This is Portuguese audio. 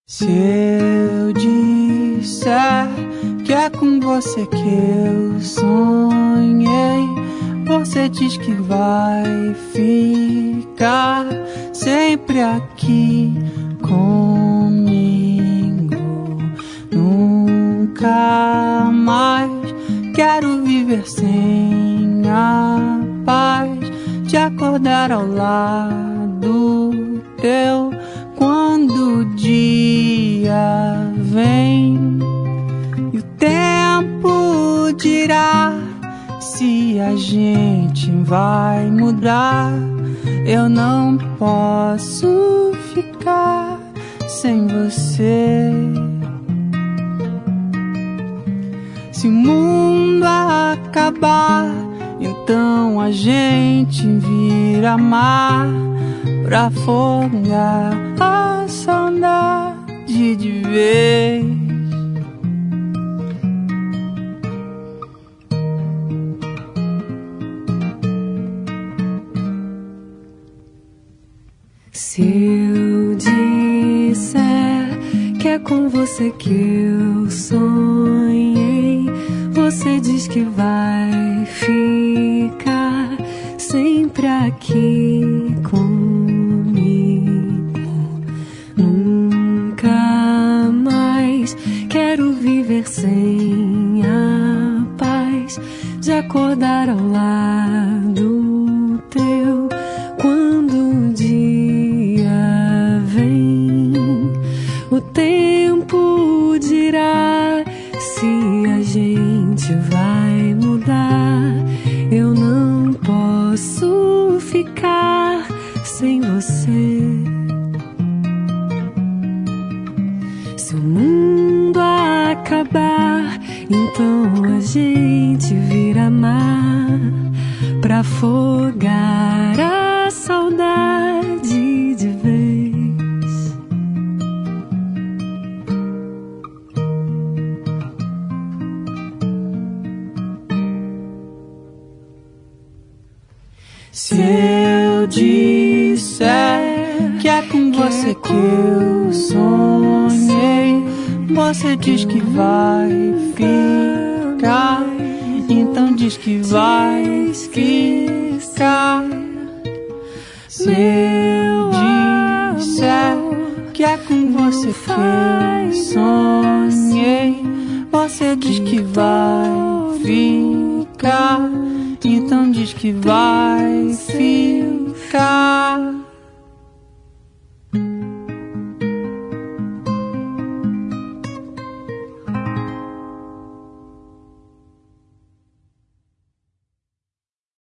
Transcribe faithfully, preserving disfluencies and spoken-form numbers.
Se eu disser que é com você que eu sonhei, você diz que vai ficar sempre aqui comigo. Nunca mais quero viver sem a paz de acordar ao lado teu quando o dia vem. E o tempo dirá se a gente vai mudar. Eu não posso ficar sem você. Se o mundo acabar, então a gente vira mar pra afogar a saudade de vez. Se eu disser que é com você que eu sonhei, você diz que vai ficar sempre aqui comigo. Nunca mais quero viver sem a paz de acordar ao lado teu quando o dia vem. O tempo dirá se a gente vai mudar. Eu não posso ficar sem você. Se o mundo acabar, então a gente vira mar pra afogar a saudade de vez. Se eu disser que é com você que eu sonhei, você diz que vai ficar, então diz que vai ficar. Se eu disser que é com você que eu sonhei, você diz que vai ficar, então diz que vai ficar.